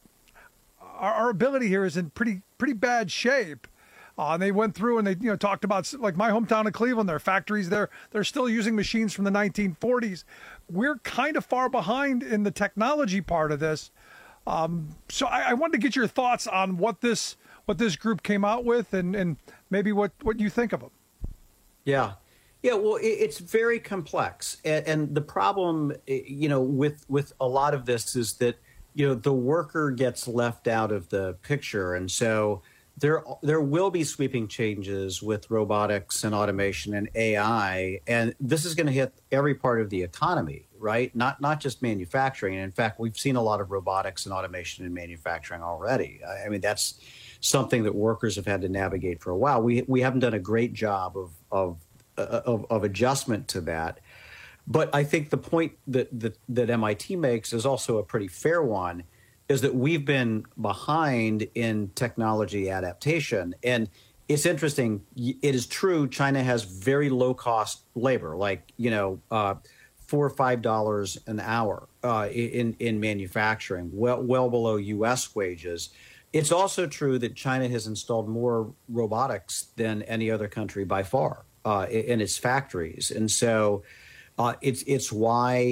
our, our ability here is in pretty pretty bad shape. Uh, and they went through and they you know talked about, like, my hometown of Cleveland, their factories there, they're still using machines from the nineteen forties. We're kind of far behind in the technology part of this. Um, so I, I wanted to get your thoughts on what this what this group came out with, and, and maybe what, what you think of them. Yeah, yeah. Well, it, it's very complex, and, and the problem, you know, with with a lot of this is that you know the worker gets left out of the picture, and so there there will be sweeping changes with robotics and automation and A I, and this is going to hit every part of the economy. Right? Not not just manufacturing. And in fact, we've seen a lot of robotics and automation in manufacturing already. I mean, that's something that workers have had to navigate for a while. We we haven't done a great job of of of, of adjustment to that. But I think the point that, that that M I T makes is also a pretty fair one, is that we've been behind in technology adaptation. And it's interesting. It is true China has very low cost labor, like, you know, uh, four or five dollars an hour uh, in in manufacturing, well well below U S wages. It's also true that China has installed more robotics than any other country by far uh, in its factories, and so uh, it's it's why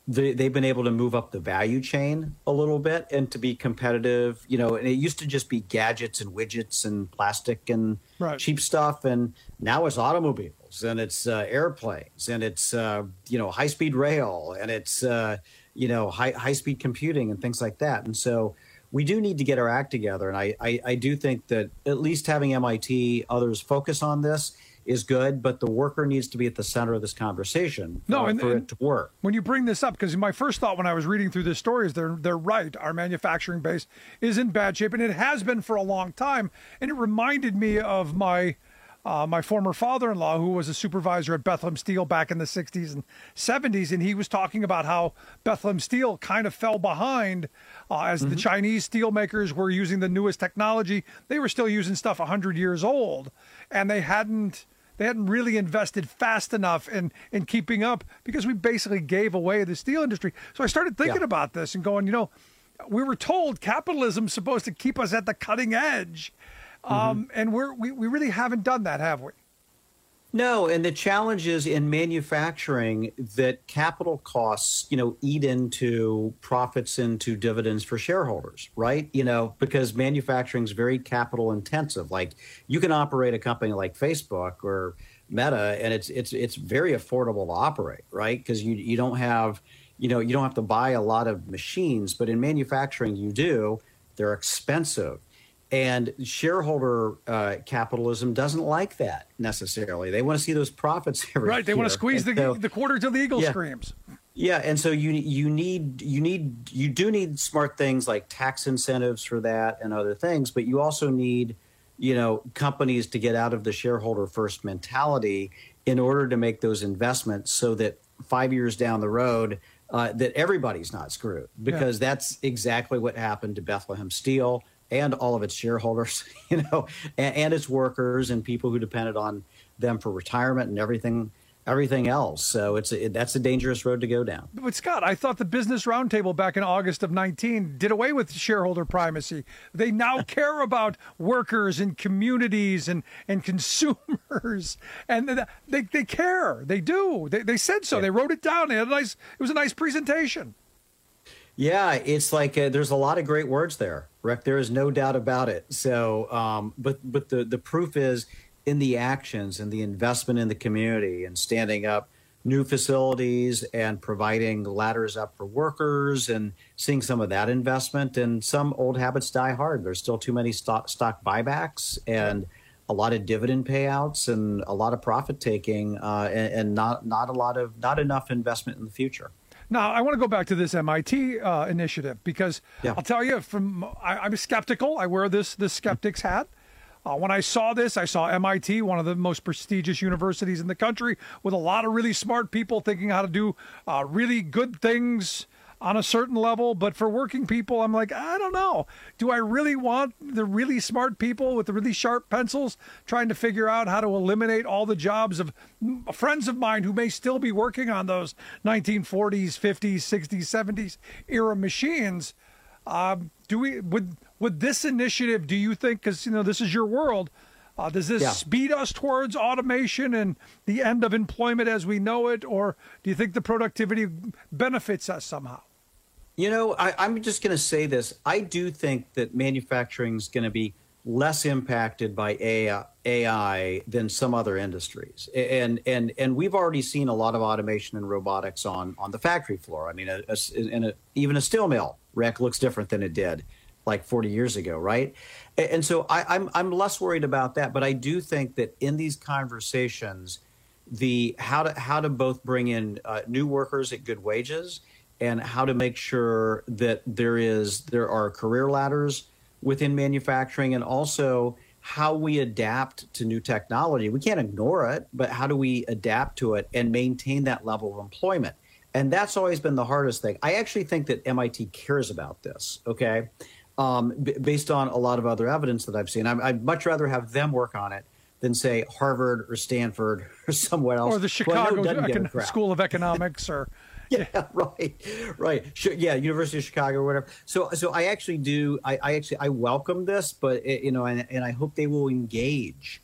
they, they've been able to move up the value chain a little bit and to be competitive. You know, and it used to just be gadgets and widgets and plastic and right. cheap stuff, and now it's automobiles and it's uh, airplanes and it's uh, you know high speed rail and it's uh, you know high high speed computing and things like that. And so we do need to get our act together. And I, I, I do think that at least having M I T, others focus on this is good, but the worker needs to be at the center of this conversation no, uh, and, for and it to work. When you bring this up, because my first thought when I was reading through this story is they're, they're right. Our manufacturing base is in bad shape, and it has been for a long time. And it reminded me of my Uh, my former father-in-law, who was a supervisor at Bethlehem Steel back in the sixties and seventies, and he was talking about how Bethlehem Steel kind of fell behind uh, as mm-hmm. the Chinese steel makers were using the newest technology. They were still using stuff one hundred years old, and they hadn't they hadn't really invested fast enough in, in keeping up because we basically gave away the steel industry. So I started thinking yeah. about this and going, you know, we were told capitalism's supposed to keep us at the cutting edge. Um, mm-hmm. And we're, we we really haven't done that, have we? No, and the challenge is in manufacturing that capital costs, you know, eat into profits, into dividends for shareholders, right? You know, because manufacturing is very capital intensive. Like you can operate a company like Facebook or Meta, and it's it's it's very affordable to operate, right? Because you you don't have, you know, you don't have to buy a lot of machines, but in manufacturing you do. They're expensive. And shareholder uh, capitalism doesn't like that necessarily. They want to see those profits every Right. They year. want to squeeze the, so, the quarter till the eagle yeah. screams. Yeah. And so you you need you need you do need smart things like tax incentives for that and other things. But you also need, you know, companies to get out of the shareholder first mentality in order to make those investments so that five years down the road uh, that everybody's not screwed, because yeah. that's exactly what happened to Bethlehem Steel and all of its shareholders, you know, and, and its workers and people who depended on them for retirement and everything, everything else. So it's a, that's a dangerous road to go down. But Scott, I thought the Business Roundtable back in August of nineteen did away with shareholder primacy. They now care about workers and communities and, and consumers, and they they care. They do. They they said so. Yeah. They wrote it down. They had a nice. It was a nice presentation. Yeah, it's like uh, there's a lot of great words there, Rick. There is no doubt about it. So, um, but but the the proof is in the actions and the investment in the community and standing up new facilities and providing ladders up for workers and seeing some of that investment. And some old habits die hard. There's still too many stock, stock buybacks and a lot of dividend payouts and a lot of profit taking uh, and, and not not a lot of not enough investment in the future. Now, I want to go back to this M I T uh, initiative because yeah. I'll tell you, from I, I'm skeptical. I wear this this skeptic's hat. Uh, when I saw this, I saw M I T, one of the most prestigious universities in the country, with a lot of really smart people thinking how to do uh, really good things on a certain level. But for working people, I'm like, I don't know. Do I really want the really smart people with the really sharp pencils trying to figure out how to eliminate all the jobs of friends of mine who may still be working on those nineteen forties, fifties, sixties, seventies era machines? Um, do we would would this initiative, do you think, because you know this is your world, uh, does this yeah. speed us towards automation and the end of employment as we know it, or do you think the productivity benefits us somehow? You know, I, I'm just going to say this. I do think that manufacturing is going to be less impacted by A I than some other industries, and and and we've already seen a lot of automation and robotics on on the factory floor. I mean, a, a, in a, even a steel mill, Rick, looks different than it did like forty years ago, right? And so I, I'm I'm less worried about that, but I do think that in these conversations, the how to how to both bring in uh, new workers at good wages and how to make sure that there is there are career ladders within manufacturing, and also how we adapt to new technology. We can't ignore it, but how do we adapt to it and maintain that level of employment? And that's always been the hardest thing. I actually think that M I T cares about this, okay, um, b- based on a lot of other evidence that I've seen. I- I'd much rather have them work on it than, say, Harvard or Stanford or somewhere else. Or the Chicago well, Econ- School of Economics or... Yeah, right, right. Yeah, University of Chicago or whatever. So, so I actually do. I, I actually I welcome this, but it, you know, and, and I hope they will engage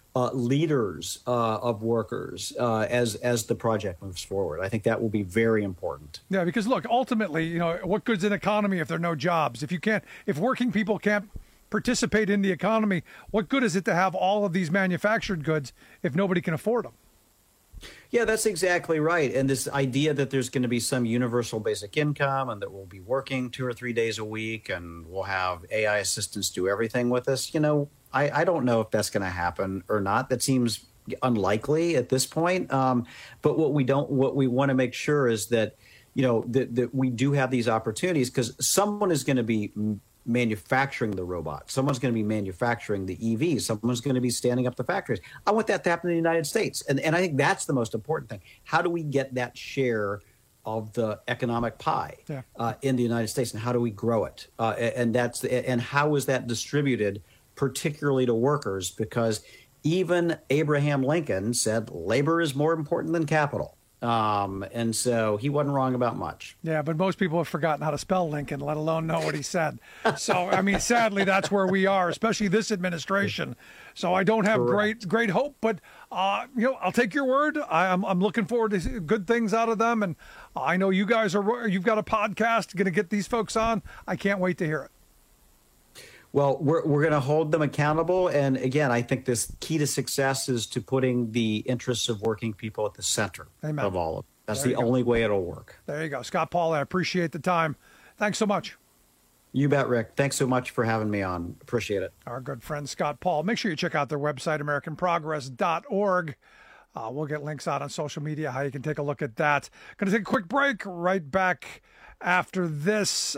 uh, leaders uh, of workers uh, as as the project moves forward. I think that will be very important. Yeah, because look, ultimately, you know, what good's an economy if there are no jobs? If you can't, if working people can't participate in the economy, what good is it to have all of these manufactured goods if nobody can afford them? Yeah, that's exactly right. And this idea that there's going to be some universal basic income and that we'll be working two or three days a week and we'll have A I assistants do everything with us, you know, I, I don't know if that's going to happen or not. That seems unlikely at this point. Um, but what we don't, what we want to make sure is that, you know, that, that we do have these opportunities because someone is going to be manufacturing the robot. Someone's going to be manufacturing the E Vs. Someone's going to be standing up the factories. I want that to happen in the United States. And, and I think that's the most important thing. How do we get that share of the economic pie yeah. uh, in the United States, and how do we grow it? Uh, and that's and how is that distributed, particularly to workers? Because even Abraham Lincoln said labor is more important than capital. Um, and so he wasn't wrong about much. Yeah, but most people have forgotten how to spell Lincoln, let alone know what he said. So, I mean, sadly, that's where we are, especially this administration. So I don't have Correct. great great hope, but, uh, you know, I'll take your word. I, I'm, I'm looking forward to good things out of them. And I know you guys are, you've got a podcast, going to get these folks on. I can't wait to hear it. Well, we're we're going to hold them accountable. And again, I think this key to success is to putting the interests of working people at the center Amen. of all of it. That's There the you go. only way it'll work. There you go. Scott Paul, I appreciate the time. Thanks so much. You bet, Rick. Thanks so much for having me on. Appreciate it. Our good friend Scott Paul. Make sure you check out their website, American Progress dot org. Uh, we'll get links out on social media, how you can take a look at that. Going to take a quick break. Right back after this.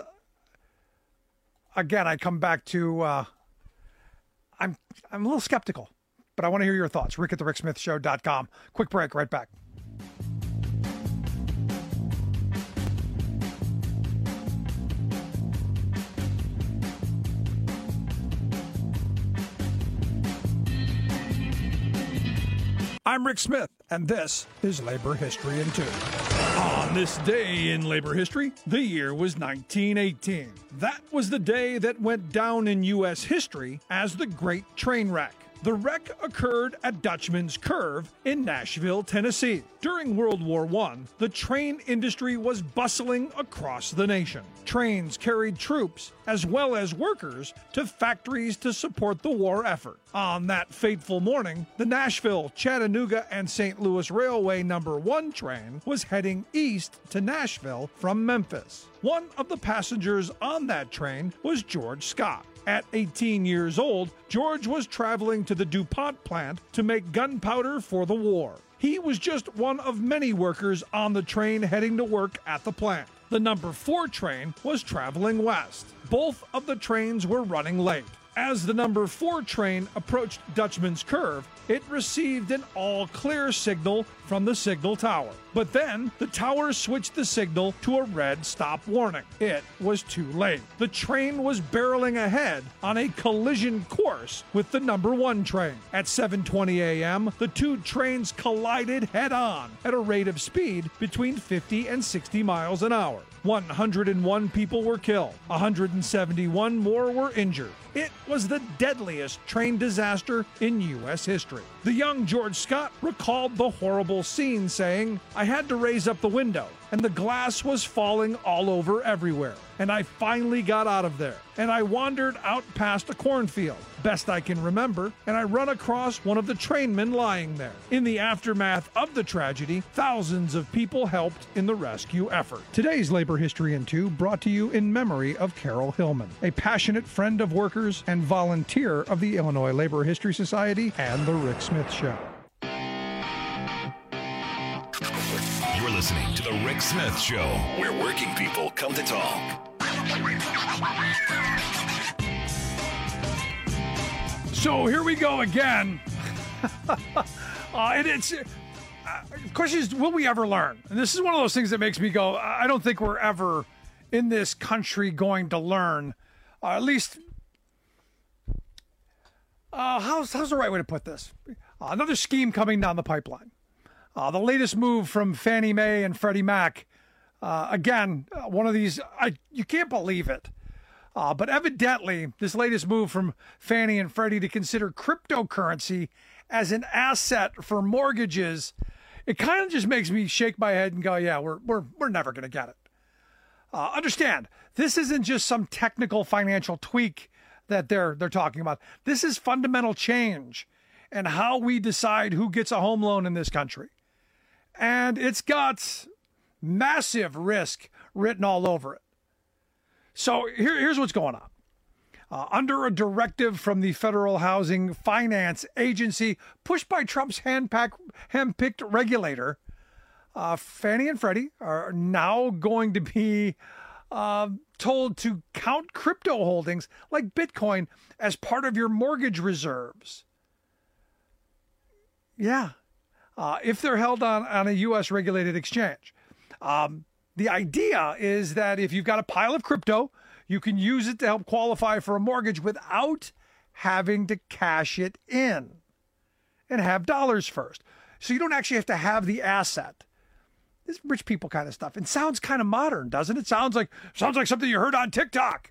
Again, I come back to, uh, I'm I'm a little skeptical, but I want to hear your thoughts. Rick at the Rick Smith Show dot com. Quick break, right back. I'm Rick Smith, and this is Labor History in Two. On this day in labor history, the year was nineteen eighteen. That was the day that went down in U S history as the Great Train Wreck. The wreck occurred at Dutchman's Curve in Nashville, Tennessee. During World War One, the train industry was bustling across the nation. Trains carried troops as well as workers to factories to support the war effort. On that fateful morning, the Nashville, Chattanooga, and Saint Louis Railway number one train was heading east to Nashville from Memphis. One of the passengers on that train was George Scott. At eighteen years old, George was traveling to the DuPont plant to make gunpowder for the war. He was just one of many workers on the train heading to work at the plant. The number four train was traveling west. Both of the trains were running late. As the number four train approached Dutchman's Curve, it received an all-clear signal from the signal tower. But then, the tower switched the signal to a red stop warning. It was too late. The train was barreling ahead on a collision course with the number one train. At seven twenty a.m., the two trains collided head-on at a rate of speed between fifty and sixty miles an hour. one hundred one people were killed. one hundred seventy-one more were injured. It was the deadliest train disaster in U S history. The young George Scott recalled the horrible scene, saying, "I had to raise up the window, and the glass was falling all over everywhere. And I finally got out of there, and I wandered out past a cornfield, best I can remember, and I run across one of the trainmen lying there." In the aftermath of the tragedy, thousands of people helped in the rescue effort. Today's Labor History in Two brought to you in memory of Carol Hillman, a passionate friend of workers and volunteer of the Illinois Labor History Society and The Rick Smith Show. You're listening to The Rick Smith Show, where working people come to talk. So here we go again. uh, and it's, uh, the question is, will we ever learn? And this is one of those things that makes me go, I don't think we're ever in this country going to learn, uh, at least, uh, how's, how's the right way to put this? Uh, another scheme coming down the pipeline. Uh, the latest move from Fannie Mae and Freddie Mac. Uh, again, uh, one of these, I, you can't believe it. Uh, but evidently, this latest move from Fannie and Freddie to consider cryptocurrency as an asset for mortgages, it kind of just makes me shake my head and go, yeah, we're we're we're never going to get it. Uh, understand, this isn't just some technical financial tweak that they're they're talking about. This is fundamental change in how we decide who gets a home loan in this country. And it's got massive risk written all over it. So here, here's what's going on. Uh, under a directive from the Federal Housing Finance Agency, pushed by Trump's hand-packed, hand-picked regulator, uh, Fannie and Freddie are now going to be uh, told to count crypto holdings like Bitcoin as part of your mortgage reserves. Yeah, uh, if they're held on, on a U S regulated exchange. Um, the idea is that if you've got a pile of crypto, you can use it to help qualify for a mortgage without having to cash it in and have dollars first. So you don't actually have to have the asset. This rich people kind of stuff. It sounds kind of modern, doesn't it? Sounds like sounds like something you heard on TikTok.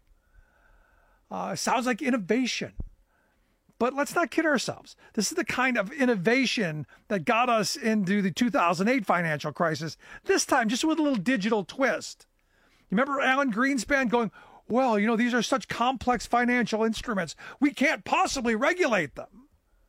Uh, sounds like innovation. But let's not kid ourselves. This is the kind of innovation that got us into the two thousand eight financial crisis, this time just with a little digital twist. You remember Alan Greenspan going, well, you know, these are such complex financial instruments. We can't possibly regulate them.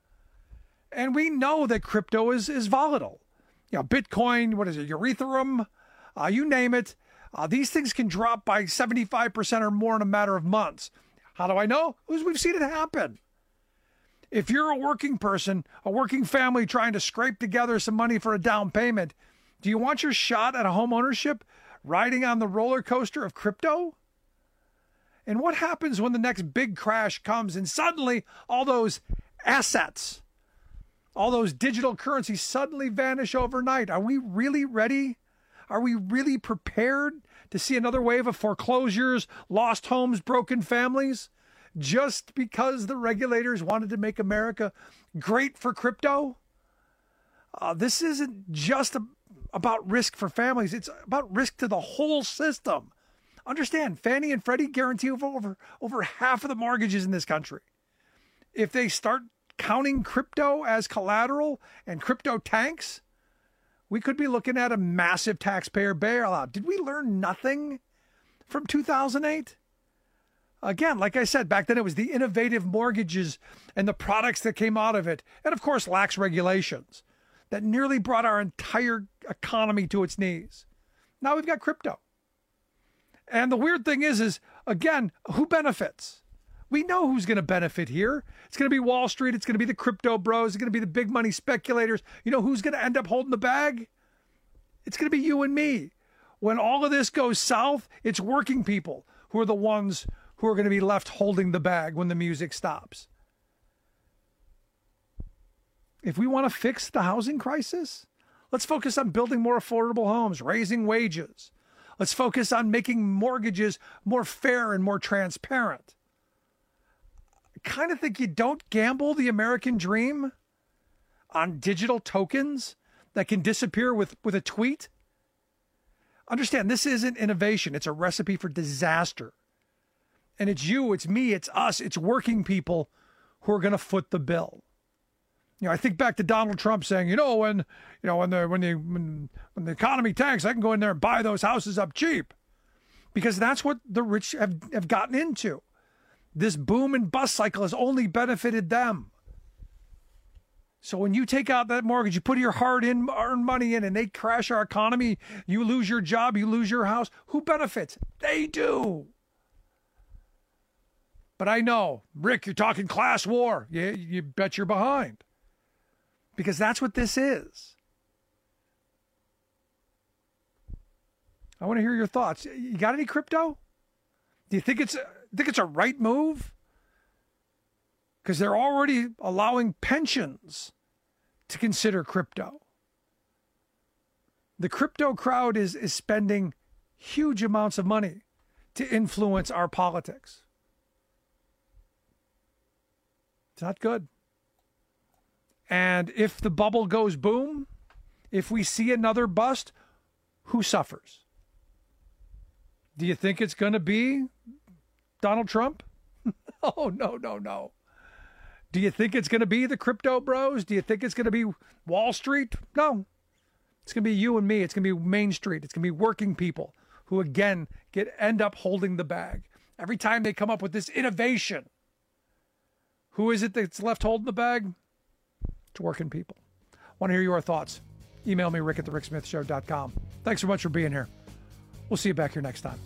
And we know that crypto is, is volatile. You know, Bitcoin, what is it, Ethereum, uh, you name it. Uh, these things can drop by seventy-five percent or more in a matter of months. How do I know? Because we've seen it happen. If you're a working person, a working family trying to scrape together some money for a down payment, do you want your shot at a home ownership riding on the roller coaster of crypto? And what happens when the next big crash comes and suddenly all those assets, all those digital currencies suddenly vanish overnight? Are we really ready? Are we really prepared to see another wave of foreclosures, lost homes, broken families? Just because the regulators wanted to make America great for crypto? Uh, this isn't just a, about risk for families. It's about risk to the whole system. Understand, Fannie and Freddie guarantee over, over, over half of the mortgages in this country. If they start counting crypto as collateral and crypto tanks, we could be looking at a massive taxpayer bailout. Did we learn nothing from two thousand eight? Again, like I said, back then it was the innovative mortgages and the products that came out of it. And of course, lax regulations that nearly brought our entire economy to its knees. Now we've got crypto. And the weird thing is, is again, who benefits? We know who's going to benefit here. It's going to be Wall Street. It's going to be the crypto bros. It's going to be the big money speculators. You know who's going to end up holding the bag? It's going to be you and me. When all of this goes south, it's working people who are the ones who are going to be left holding the bag when the music stops. If we want to fix the housing crisis, let's focus on building more affordable homes, raising wages. Let's focus on making mortgages more fair and more transparent. I kind of think you don't gamble the American dream on digital tokens that can disappear with, with a tweet. Understand, this isn't innovation. It's a recipe for disaster. And it's you, it's me, it's us, it's working people who are going to foot the bill. You know, I think back to Donald Trump saying, you know, when, you know, when the when the when, when the economy tanks, I can go in there and buy those houses up cheap, because that's what the rich have, have gotten into. This boom and bust cycle has only benefited them. So when you take out that mortgage, you put your hard-earned money in, and they crash our economy, you lose your job, you lose your house. Who benefits? They do. But I know, Rick, you're talking class war. You, you bet you're behind. Because that's what this is. I want to hear your thoughts. You got any crypto? Do you think it's, think it's a right move? Because they're already allowing pensions to consider crypto. The crypto crowd is, is spending huge amounts of money to influence our politics. It's not good. And if the bubble goes boom, if we see another bust, who suffers? Do you think it's going to be Donald Trump? Oh, no, no, no. Do you think it's going to be the crypto bros? Do you think it's going to be Wall Street? No. It's going to be you and me. It's going to be Main Street. It's going to be working people who, again, get end up holding the bag. Every time they come up with this innovation, who is it that's left holding the bag? It's working people. Want to hear your thoughts? Email me, rick at the rick smith show dot com. Thanks so much for being here. We'll see you back here next time.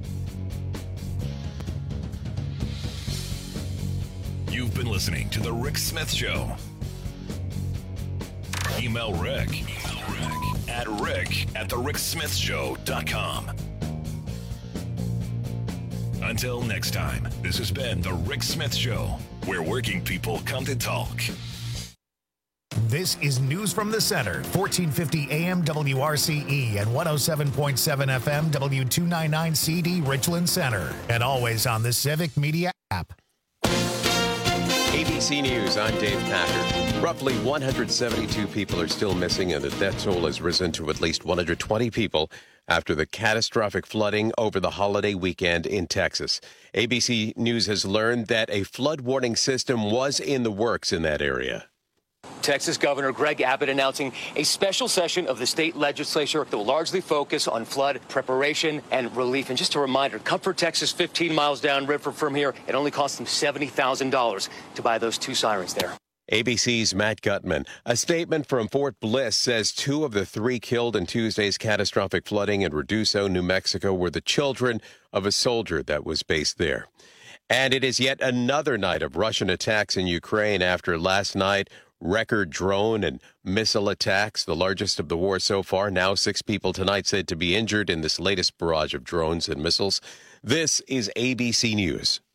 You've been listening to The Rick Smith Show. Email Rick, Email Rick at rick at the rick smith show dot com. Until next time, this has been The Rick Smith Show, where working people come to talk. This is News from the Center, fourteen fifty A M W R C E and one oh seven point seven F M W two ninety-nine C D Richland Center, and always on the Civic Media app. A B C News, I'm Dave Packer. Roughly one hundred seventy-two people are still missing, and the death toll has risen to at least one hundred twenty people after the catastrophic flooding over the holiday weekend in Texas. A B C News has learned that a flood warning system was in the works in that area. Texas Governor Greg Abbott announcing a special session of the state legislature that will largely focus on flood preparation and relief. And just a reminder, Comfort, Texas, fifteen miles downriver from here, it only cost them seventy thousand dollars to buy those two sirens there. A B C's Matt Gutman. A statement from Fort Bliss says two of the three killed in Tuesday's catastrophic flooding in Reduso, New Mexico, were the children of a soldier that was based there. And it is yet another night of Russian attacks in Ukraine after last night. Record drone and missile attacks, the largest of the war so far. Now six people tonight said to be injured in this latest barrage of drones and missiles. This is A B C News.